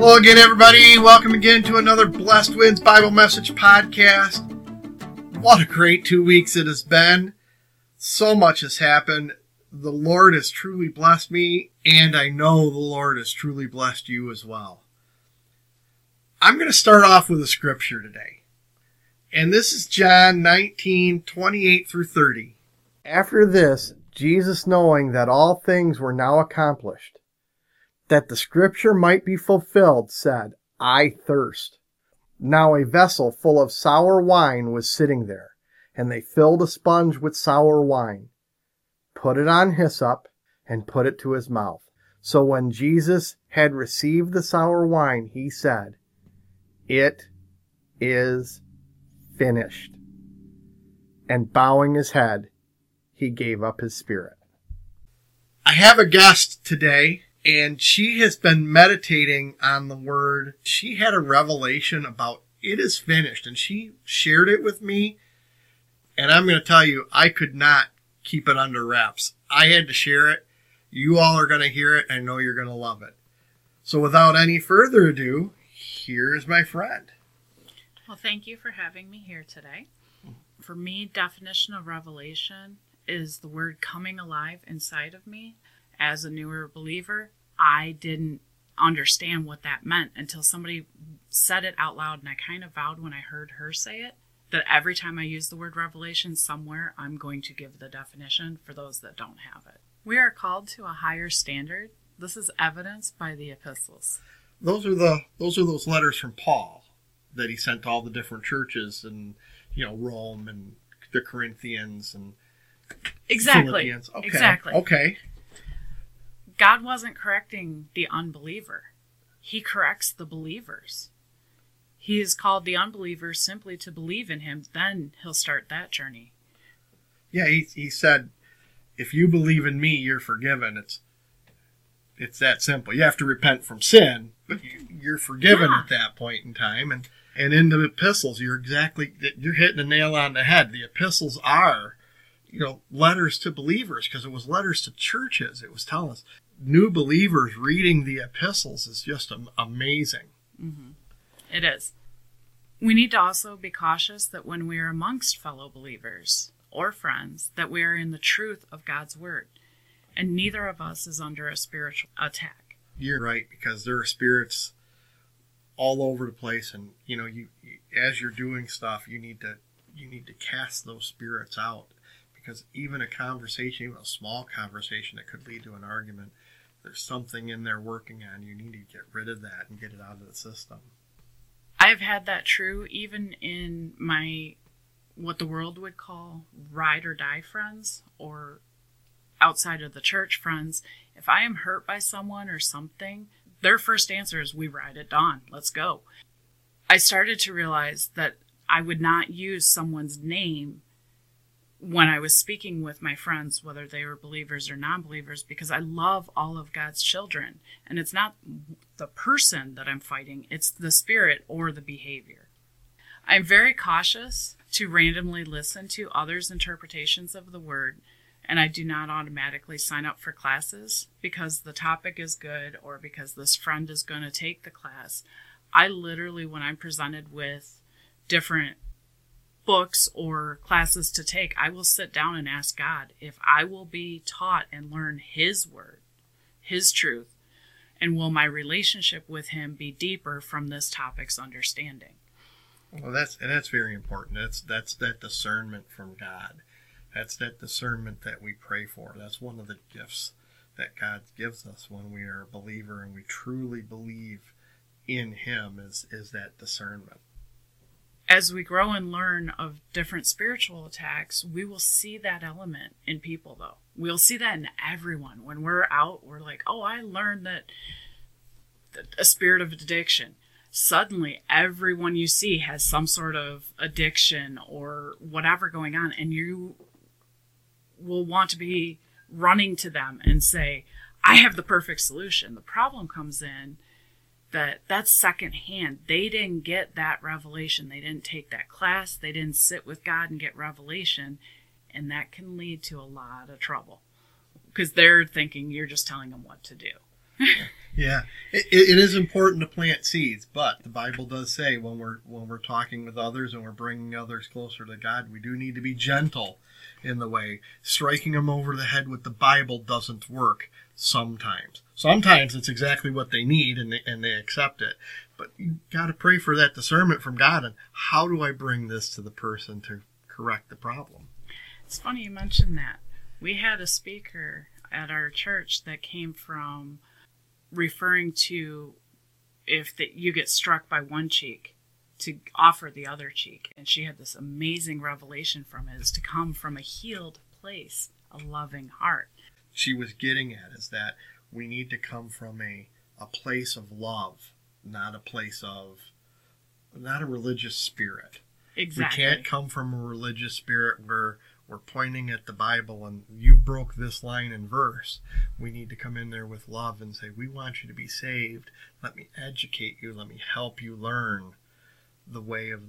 Hello again, everybody. Welcome again to another Blessed Winds Bible Message podcast. What a great 2 weeks it has been. So much has happened. The Lord has truly blessed me, and I know the Lord has truly blessed you as well. I'm going to start off with a scripture today. And this is John 19:28 through 30. After this, Jesus, knowing that all things were now accomplished, that the scripture might be fulfilled, said, I thirst. Now a vessel full of sour wine was sitting there, and they filled a sponge with sour wine, put it on hyssop, and put it to his mouth. So when Jesus had received the sour wine, he said, It is finished. And bowing his head, he gave up his spirit. I have a guest today, and she has been meditating on the word. She had a revelation about it is finished, and she shared it with me. And I'm going to tell you, I could not keep it under wraps. I had to share it. You all are going to hear it. I know you're going to love it. So without any further ado, here is my friend. Well, thank you for having me here today. For me, definition of revelation is the word coming alive inside of me. As a newer believer, I didn't understand what that meant until somebody said it out loud, and I kind of vowed when I heard her say it that every time I use the word revelation somewhere, I'm going to give the definition for those that don't have it. We are called to a higher standard. This is evidenced by the epistles. Those are those letters from Paul that he sent to all the different churches, and Rome and the Corinthians and exactly. Philippians. Okay. Exactly. Okay. God wasn't correcting the unbeliever. He corrects the believers. He has called the unbelievers simply to believe in him. Then he'll start that journey. Yeah, he said, if you believe in me, you're forgiven. It's that simple. You have to repent from sin, but you're forgiven at that point in time. And in the epistles, you're hitting the nail on the head. The epistles are, letters to believers, because it was letters to churches. It was telling us new believers reading the epistles is just amazing. Mm-hmm. It is. We need to also be cautious that when we are amongst fellow believers or friends, that we are in the truth of God's word. And neither of us is under a spiritual attack. You're right, because there are spirits all over the place, and you as you're doing stuff, you need to cast those spirits out, because even a conversation, even a small conversation that could lead to an argument, there's something in there working on. You need to get rid of that and get it out of the system. I've had that true even in my what the world would call ride or die friends, or outside of the church friends. If I am hurt by someone or something, their first answer is, we ride at dawn. Let's go. I started to realize that I would not use someone's name when I was speaking with my friends, whether they were believers or non-believers, because I love all of God's children. And it's not the person that I'm fighting, it's the spirit or the behavior. I'm very cautious to randomly listen to others' interpretations of the word, and I do not automatically sign up for classes because the topic is good or because this friend is going to take the class. I literally, when I'm presented with different books or classes to take, I will sit down and ask God if I will be taught and learn his word, his truth, and will my relationship with him be deeper from this topic's understanding. Well, that's very important. That's that discernment from God. That's that discernment that we pray for. That's one of the gifts that God gives us when we are a believer and we truly believe in him is that discernment. As we grow and learn of different spiritual attacks, we will see that element in people, though. We'll see that in everyone. When we're out, we're like, oh, I learned that a spirit of addiction. Suddenly, everyone you see has some sort of addiction or whatever going on, and you will want to be running to them and say, I have the perfect solution. The problem comes in that's secondhand. They didn't get that revelation. They didn't take that class. They didn't sit with God and get revelation. And that can lead to a lot of trouble because they're thinking you're just telling them what to do. Yeah, it is important to plant seeds, but the Bible does say when we're talking with others and we're bringing others closer to God, we do need to be gentle in the way. Striking them over the head with the Bible doesn't work sometimes. Sometimes it's exactly what they need and they accept it. But you got to pray for that discernment from God and how do I bring this to the person to correct the problem? It's funny you mentioned that. We had a speaker at our church that came from referring to if you get struck by one cheek, to offer the other cheek. And she had this amazing revelation from it, is to come from a healed place, a loving heart. She was getting at is that we need to come from a place of love, not a religious spirit. Exactly. We can't come from a religious spirit where we're pointing at the Bible and you broke this line and verse. We need to come in there with love and say, we want you to be saved. Let me educate you. Let me help you learn the way of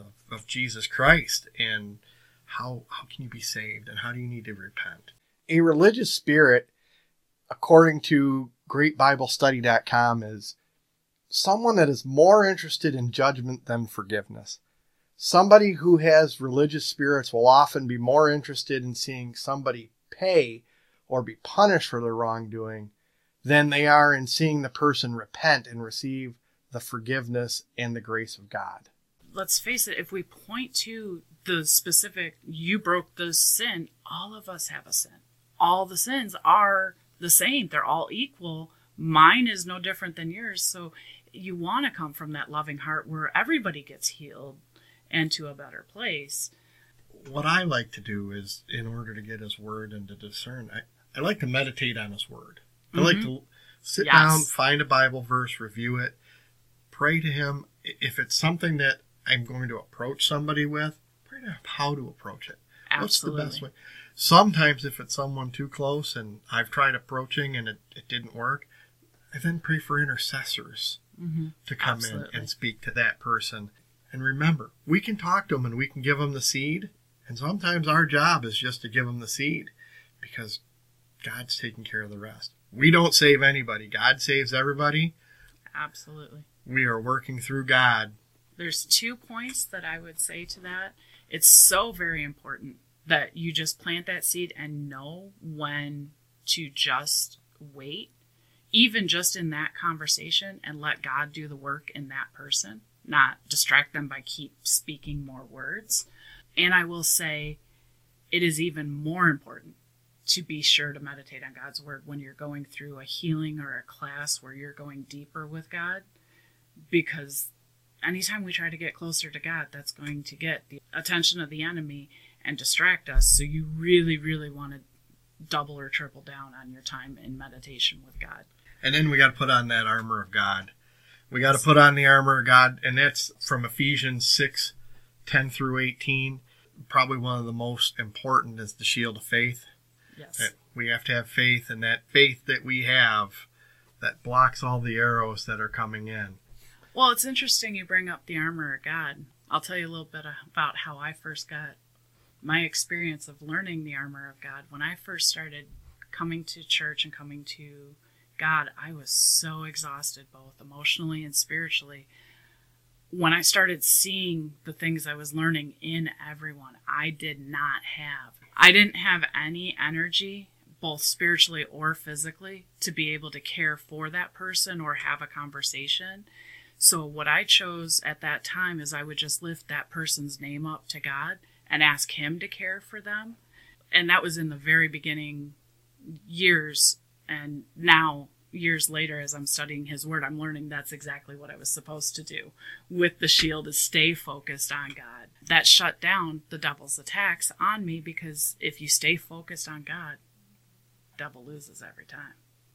Jesus Christ and how can you be saved and how do you need to repent. A religious spirit, according to GreatBibleStudy.com, is someone that is more interested in judgment than forgiveness. Somebody who has religious spirits will often be more interested in seeing somebody pay or be punished for their wrongdoing than they are in seeing the person repent and receive the forgiveness and the grace of God. Let's face it, if we point to the specific, you broke the sin, all of us have a sin. All the sins are the same. They're all equal. Mine is no different than yours. So you want to come from that loving heart where everybody gets healed and to a better place. What I like to do is, in order to get his word and to discern, I like to meditate on his word. I like to sit down, find a Bible verse, review it, pray to him. If it's something that I'm going to approach somebody with, pray to him how to approach it. Absolutely. What's the best way? Sometimes if it's someone too close and I've tried approaching and it didn't work, I then pray for intercessors to come in and speak to that person. And remember, we can talk to them and we can give them the seed. And sometimes our job is just to give them the seed because God's taking care of the rest. We don't save anybody. God saves everybody. Absolutely. We are working through God. There's 2 points that I would say to that. It's so very important that you just plant that seed and know when to just wait, even just in that conversation, and let God do the work in that person, not distract them by keep speaking more words. And I will say it is even more important to be sure to meditate on God's word when you're going through a healing or a class where you're going deeper with God, because anytime we try to get closer to God, that's going to get the attention of the enemy and distract us. So you really, really want to double or triple down on your time in meditation with God. And then we got to put on that armor of God. We got to put on the armor of God, and that's from Ephesians 6:10 through 18. Probably one of the most important is the shield of faith. Yes. That we have to have faith, and that faith that we have that blocks all the arrows that are coming in. Well, it's interesting you bring up the armor of God. I'll tell you a little bit about how I first got my experience of learning the armor of God. When I first started coming to church and coming to God, I was so exhausted, both emotionally and spiritually. When I started seeing the things I was learning in everyone, I didn't have any energy, both spiritually or physically, to be able to care for that person or have a conversation. So what I chose at that time is I would just lift that person's name up to God and ask him to care for them. And that was in the very beginning years. And now, years later, as I'm studying his word, I'm learning that's exactly what I was supposed to do with the shield, is stay focused on God. That shut down the devil's attacks on me, because if you stay focused on God, the devil loses every time.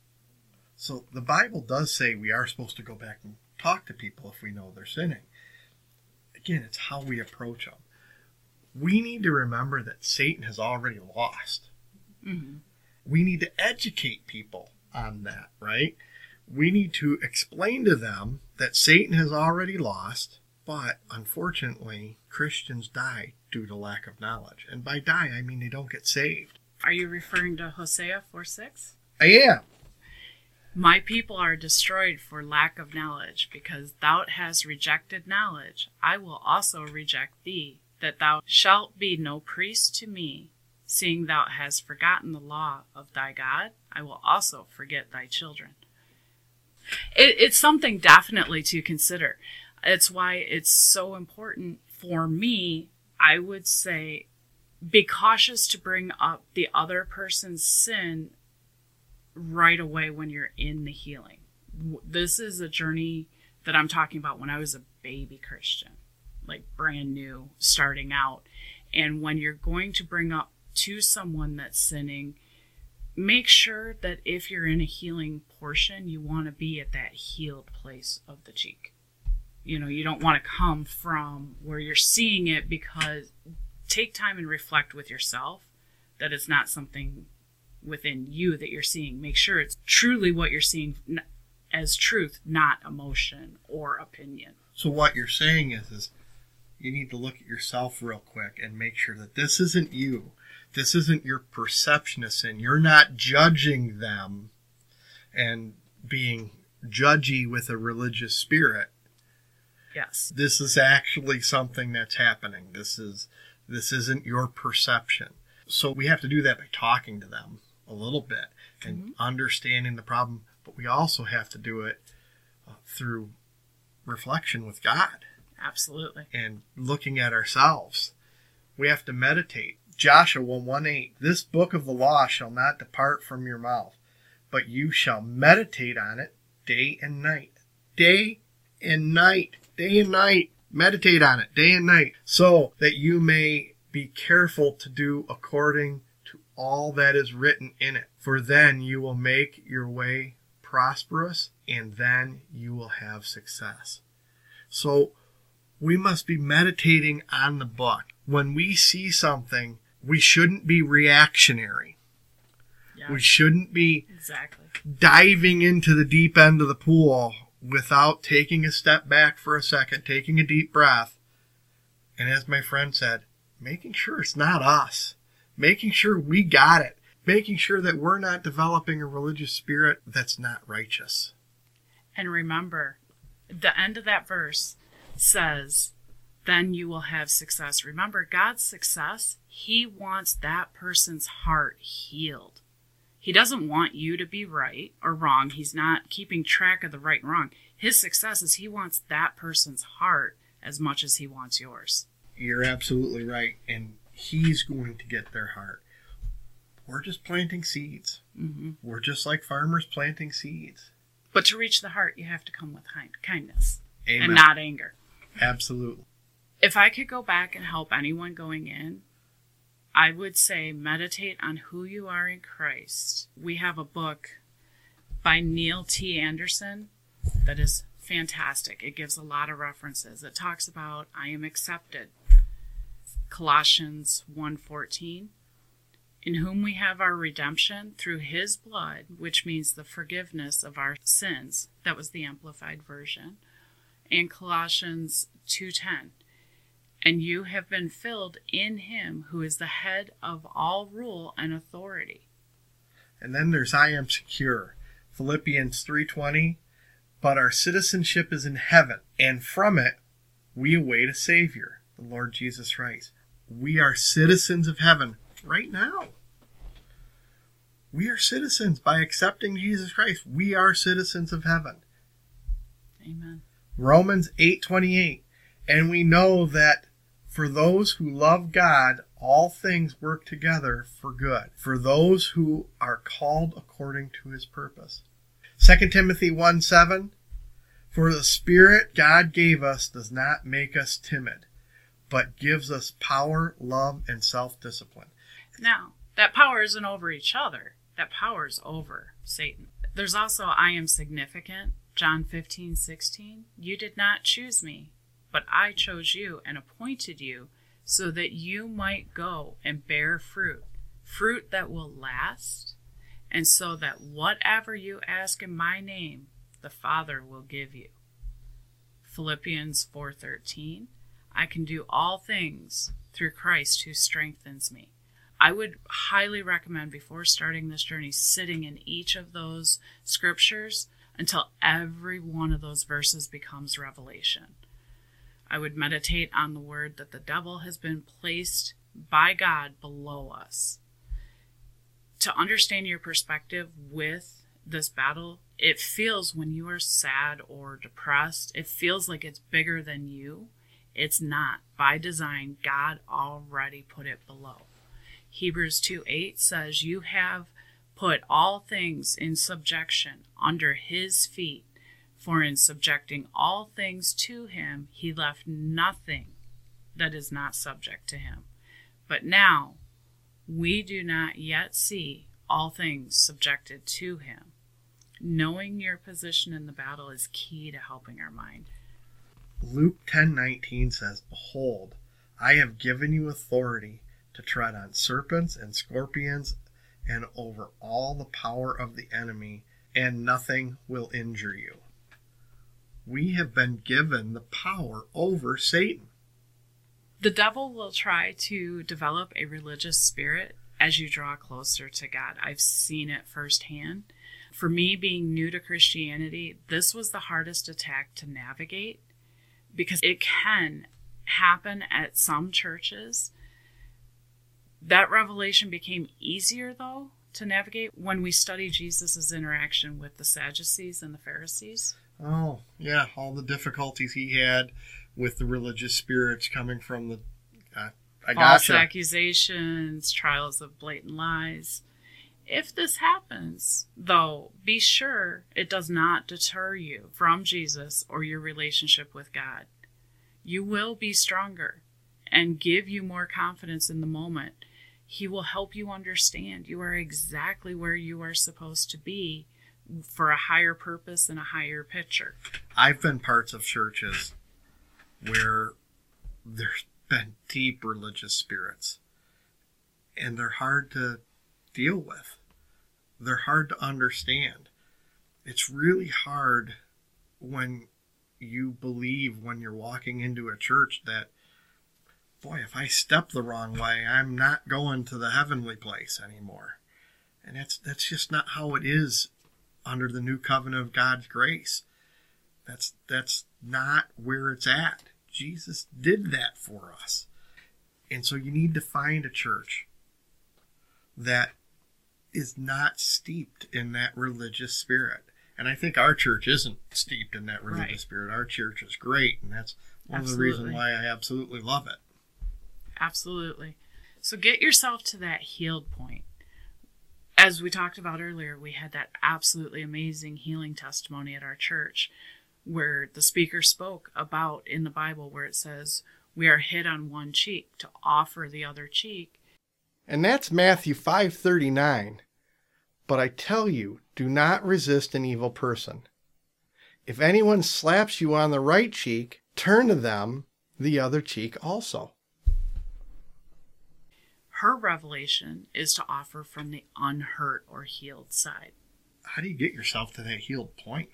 So the Bible does say we are supposed to go back and talk to people if we know they're sinning. Again, it's how we approach them. We need to remember that Satan has already lost. Mm-hmm. We need to educate people on that, right? We need to explain to them that Satan has already lost, but unfortunately, Christians die due to lack of knowledge. And by die, I mean they don't get saved. Are you referring to Hosea 4:6? I am. My people are destroyed for lack of knowledge, because thou hast rejected knowledge. I will also reject thee, that thou shalt be no priest to me. Seeing thou hast forgotten the law of thy God, I will also forget thy children. It's something definitely to consider. It's why it's so important for me, I would say, be cautious to bring up the other person's sin right away when you're in the healing. This is a journey that I'm talking about when I was a baby Christian, like brand new, starting out. And when you're going to bring up to someone that's sinning, make sure that if you're in a healing portion, you want to be at that healed place of the cheek. You know, you don't want to come from where you're seeing it, because take time and reflect with yourself that it's not something within you that you're seeing. Make sure it's truly what you're seeing as truth, not emotion or opinion. So what you're saying is you need to look at yourself real quick and make sure that this isn't you. This isn't your perception of sin. You're not judging them and being judgy with a religious spirit. Yes. This is actually something that's happening. This isn't your perception. So we have to do that by talking to them a little bit and understanding the problem, but we also have to do it through reflection with God. Absolutely. And looking at ourselves. We have to meditate. Joshua 1:8, this book of the law shall not depart from your mouth, but you shall meditate on it day and night. Day and night. Day and night. Meditate on it day and night, so that you may be careful to do according to all that is written in it. For then you will make your way prosperous, and then you will have success. So we must be meditating on the book. When we see something, we shouldn't be reactionary. Yeah. We shouldn't be diving into the deep end of the pool without taking a step back for a second, taking a deep breath, and as my friend said, making sure it's not us, making sure we got it, making sure that we're not developing a religious spirit that's not righteous. And remember, the end of that verse says, then you will have success. Remember, God's success, He wants that person's heart healed. He doesn't want you to be right or wrong. He's not keeping track of the right and wrong. His success is He wants that person's heart as much as He wants yours. You're absolutely right. And He's going to get their heart. We're just planting seeds. Mm-hmm. We're just like farmers planting seeds. But to reach the heart, you have to come with kindness. Amen. And not anger. Absolutely. If I could go back and help anyone going in, I would say meditate on who you are in Christ. We have a book by Neil T. Anderson that is fantastic. It gives a lot of references. It talks about I am accepted. Colossians 1:14, in whom we have our redemption through His blood, which means the forgiveness of our sins. That was the Amplified Version. And Colossians 2:10. And you have been filled in Him who is the head of all rule and authority. And then there's I am secure. Philippians 3:20. But our citizenship is in heaven, and from it we await a Savior, the Lord Jesus Christ. We are citizens of heaven right now. We are citizens by accepting Jesus Christ. We are citizens of heaven. Amen. Romans 8:28. And we know that for those who love God, all things work together for good, for those who are called according to His purpose. 2 Timothy 1:7, for the Spirit God gave us does not make us timid, but gives us power, love, and self-discipline. Now, that power isn't over each other. That power is over Satan. There's also I am significant, John 15:16. You did not choose me, but I chose you and appointed you so that you might go and bear fruit, fruit that will last, and so that whatever you ask in my name, the Father will give you. Philippians 4:13, I can do all things through Christ who strengthens me. I would highly recommend, before starting this journey, sitting in each of those scriptures until every one of those verses becomes revelation. I would meditate on the word that the devil has been placed by God below us. To understand your perspective with this battle, it feels, when you are sad or depressed, it feels like it's bigger than you. It's not. By design, God already put it below. Hebrews 2:8 says, you have put all things in subjection under his feet, for in subjecting all things to him, he left nothing that is not subject to him. But now we do not yet see all things subjected to him. Knowing your position in the battle is key to helping our mind. Luke 10:19 says, behold, I have given you authority to tread on serpents and scorpions and over all the power of the enemy, and nothing will injure you. We have been given the power over Satan. The devil will try to develop a religious spirit as you draw closer to God. I've seen it firsthand. For me, being new to Christianity, this was the hardest attack to navigate, because it can happen at some churches. That revelation became easier, though, to navigate when we study Jesus' interaction with the Sadducees and the Pharisees. Oh, yeah, all the difficulties he had with the religious spirits coming from the... false accusations, trials of blatant lies. If this happens, though, be sure it does not deter you from Jesus or your relationship with God. You will be stronger and give you more confidence in the moment. He will help you understand you are exactly where you are supposed to be for a higher purpose and a higher picture. I've been parts of churches where there's been deep religious spirits, and they're hard to deal with. They're hard to understand. It's really hard when you believe, when you're walking into a church, that, boy, if I step the wrong way, I'm not going to the heavenly place anymore. And that's just not how it is under the new covenant of God's grace. That's not where it's at. Jesus did that for us. And so you need to find a church that is not steeped in that religious spirit. And I think our church isn't steeped in that religious spirit. Our church is great, and that's one of the reasons why I absolutely love it. Absolutely. So get yourself to that healed point. As we talked about earlier, we had that absolutely amazing healing testimony at our church where the speaker spoke about in the Bible where it says, we are hit on one cheek to offer the other cheek. And that's Matthew 5:39. But I tell you, do not resist an evil person. If anyone slaps you on the right cheek, turn to them the other cheek also. Her revelation is to offer from the unhurt or healed side. How do you get yourself to that healed point?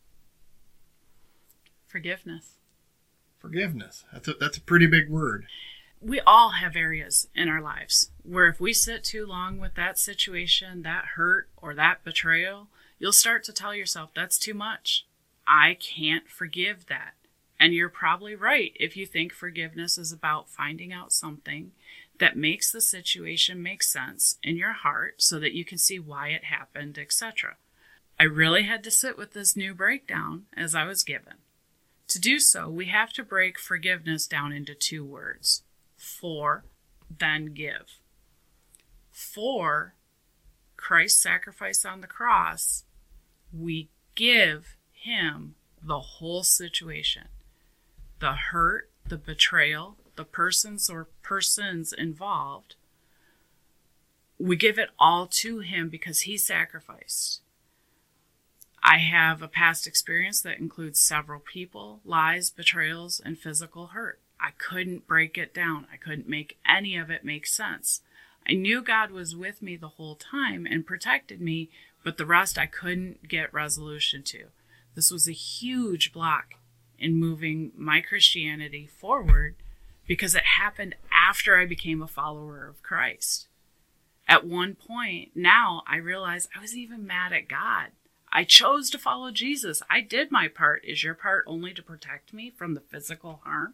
Forgiveness. Forgiveness. That's a pretty big word. We all have areas in our lives where if we sit too long with that situation, that hurt, or that betrayal, you'll start to tell yourself, that's too much. I can't forgive that. And you're probably right if you think forgiveness is about finding out something that makes the situation make sense in your heart so that you can see why it happened, etc. I really had to sit with this new breakdown as I was given. To do so, we have to break forgiveness down into two words. For, then give. For Christ's sacrifice on the cross, we give him the whole situation. The hurt, the betrayal, the persons or persons involved. We give it all to him because he sacrificed. I have a past experience that includes several people, lies, betrayals, and physical hurt. I couldn't break it down. I couldn't make any of it make sense. I knew God was with me the whole time and protected me, but the rest I couldn't get resolution to. This was a huge block in moving my Christianity forward because it happened after I became a follower of Christ. At one point, now I realize I was even mad at God. I chose to follow Jesus. I did my part. Is your part only to protect me from the physical harm?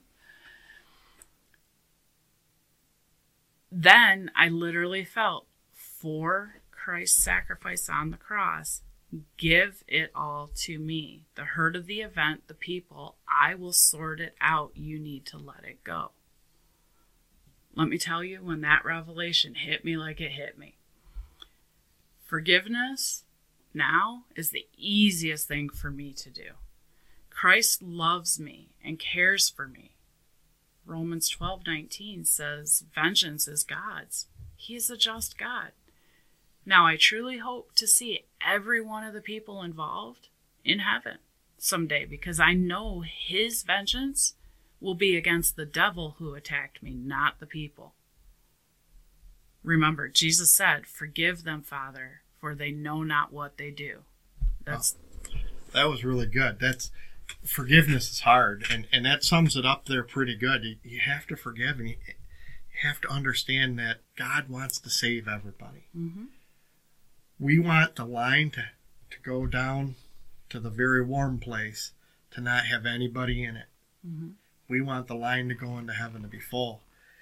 Then I literally felt, for Christ's sacrifice on the cross, give it all to me. The hurt of the event, the people, I will sort it out. You need to let it go. Let me tell you, when that revelation hit me like it hit me, forgiveness now is the easiest thing for me to do. Christ loves me and cares for me. Romans 12:19 says, vengeance is God's. He is a just God. Now, I truly hope to see every one of the people involved in heaven someday, because I know his vengeance will be against the devil who attacked me, not the people. Remember, Jesus said, forgive them, Father, for they know not what they do. That was really good. Forgiveness is hard, and that sums it up there pretty good. You have to forgive, and you have to understand that God wants to save everybody. Mm-hmm. We want the line to go down to the very warm place, to not have anybody in it. Mm-hmm. We want the line to go into heaven to be full.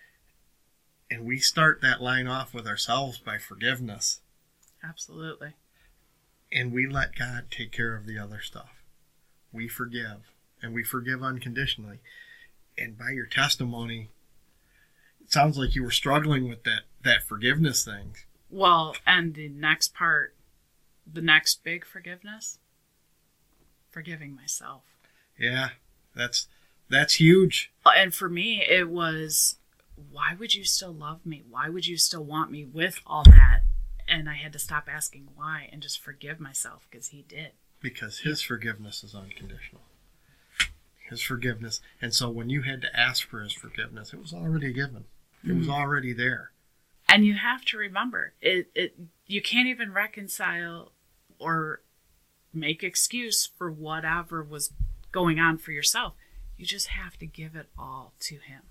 And we start that line off with ourselves by forgiveness. Absolutely. And we let God take care of the other stuff. We forgive, and we forgive unconditionally. And by your testimony, it sounds like you were struggling with that forgiveness thing. Well, and the next part, the next big forgiveness, forgiving myself. Yeah, that's huge. And for me, it was, why would you still love me? Why would you still want me with all that? And I had to stop asking why and just forgive myself, because he did. Because his forgiveness is unconditional. His forgiveness. And so when you had to ask for his forgiveness, it was already given. It was already there. And you have to remember, you can't even reconcile or make excuse for whatever was going on for yourself. You just have to give it all to him.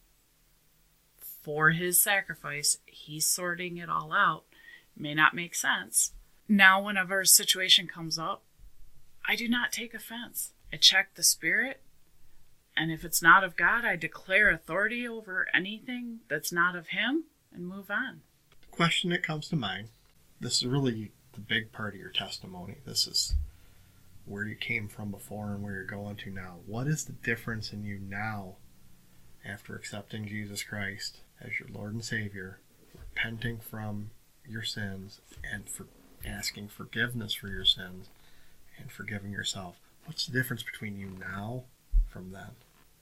For his sacrifice, he's sorting it all out. May not make sense. Now, whenever a situation comes up, I do not take offense. I check the spirit, and if it's not of God, I declare authority over anything that's not of him and move on. The question that comes to mind, this is really the big part of your testimony. This is where you came from before and where you're going to now. What is the difference in you now after accepting Jesus Christ as your Lord and Savior, repenting from your sins, and for asking forgiveness for your sins and forgiving yourself? What's the difference between you now from then?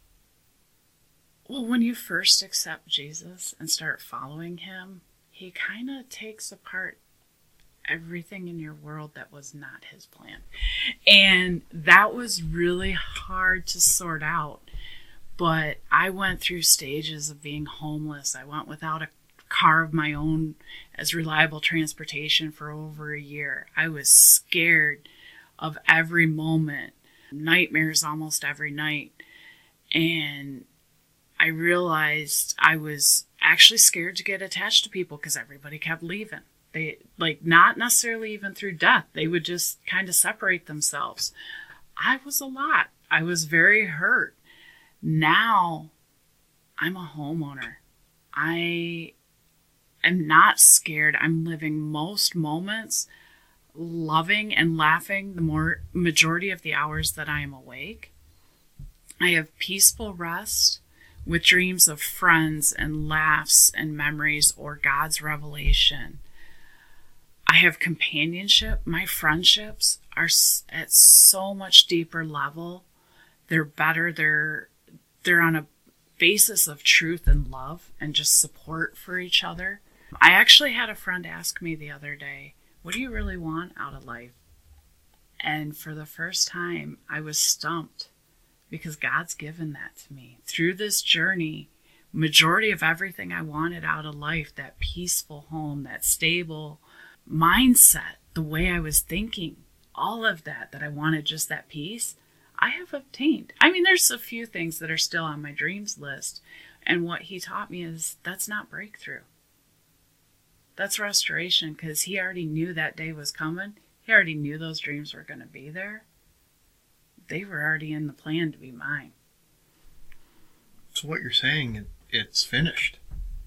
Well, when you first accept Jesus and start following him, he kind of takes apart everything in your world that was not his plan. And that was really hard to sort out. But I went through stages of being homeless. I went without a car of my own as reliable transportation for over a year. I was scared of every moment, nightmares almost every night. And I realized I was actually scared to get attached to people because everybody kept leaving. They, not necessarily even through death. They would just kind of separate themselves. I was a lot. I was very hurt. Now, I'm a homeowner. I am not scared. I'm living most moments loving and laughing the majority of the hours that I am awake. I have peaceful rest with dreams of friends and laughs and memories or God's revelation. I have companionship. My friendships are at so much deeper level. They're better. They're on a basis of truth and love and just support for each other. I actually had a friend ask me the other day, what do you really want out of life? And for the first time, I was stumped because God's given that to me. Through this journey, majority of everything I wanted out of life, that peaceful home, that stable mindset, the way I was thinking, all of that I wanted, just that peace, I have obtained. I mean, there's a few things that are still on my dreams list. And what he taught me is that's not breakthrough. That's restoration, because he already knew that day was coming. He already knew those dreams were going to be there. They were already in the plan to be mine. So what you're saying, it's finished.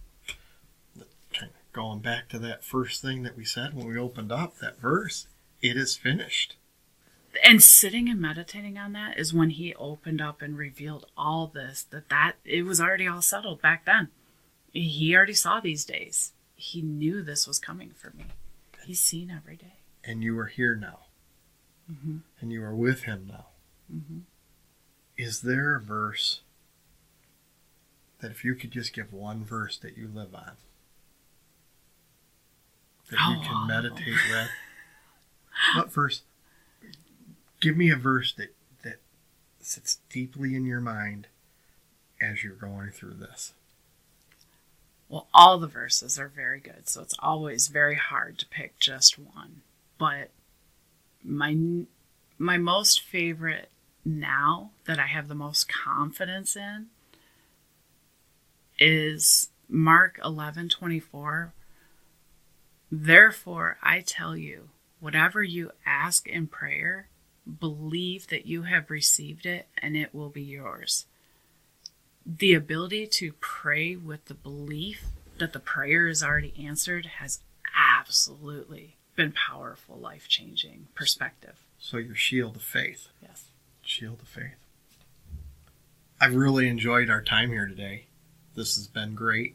Going back to that first thing that we said when we opened up, that verse, it is finished. And sitting and meditating on that is when he opened up and revealed all this, that it was already all settled back then. He already saw these days. He knew this was coming for me. He's seen every day. And you are here now. Mm-hmm. And you are with him now. Mm-hmm. Is there a verse that if you could just give one verse that you live on, that you can meditate with? What verse? Give me a verse that sits deeply in your mind as you're going through this. Well, all the verses are very good, so it's always very hard to pick just one. But my most favorite now, that I have the most confidence in, is Mark 11:24. Therefore, I tell you, whatever you ask in prayer, believe that you have received it and it will be yours. The ability to pray with the belief that the prayer is already answered has absolutely been powerful, life-changing perspective. So your shield of faith. Yes. Shield of faith. I've really enjoyed our time here today. This has been great.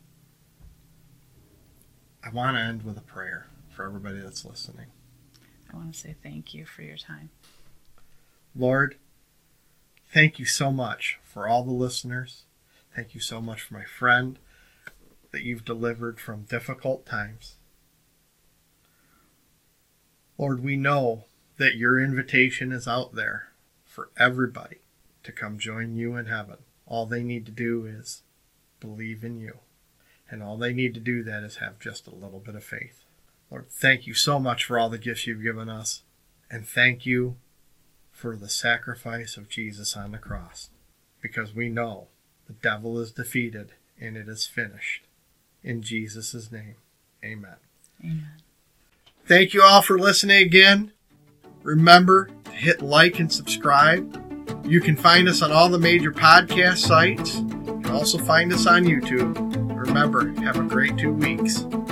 I want to end with a prayer for everybody that's listening. I want to say thank you for your time. Lord, thank you so much for all the listeners. Thank you so much for my friend that you've delivered from difficult times. Lord, we know that your invitation is out there for everybody to come join you in heaven. All they need to do is believe in you. And all they need to do that is have just a little bit of faith. Lord, thank you so much for all the gifts you've given us. And thank you for the sacrifice of Jesus on the cross. Because we know the devil is defeated and it is finished. In Jesus' name, amen. Amen. Thank you all for listening again. Remember to hit like and subscribe. You can find us on all the major podcast sites. You can also find us on YouTube. Remember, have a great 2 weeks.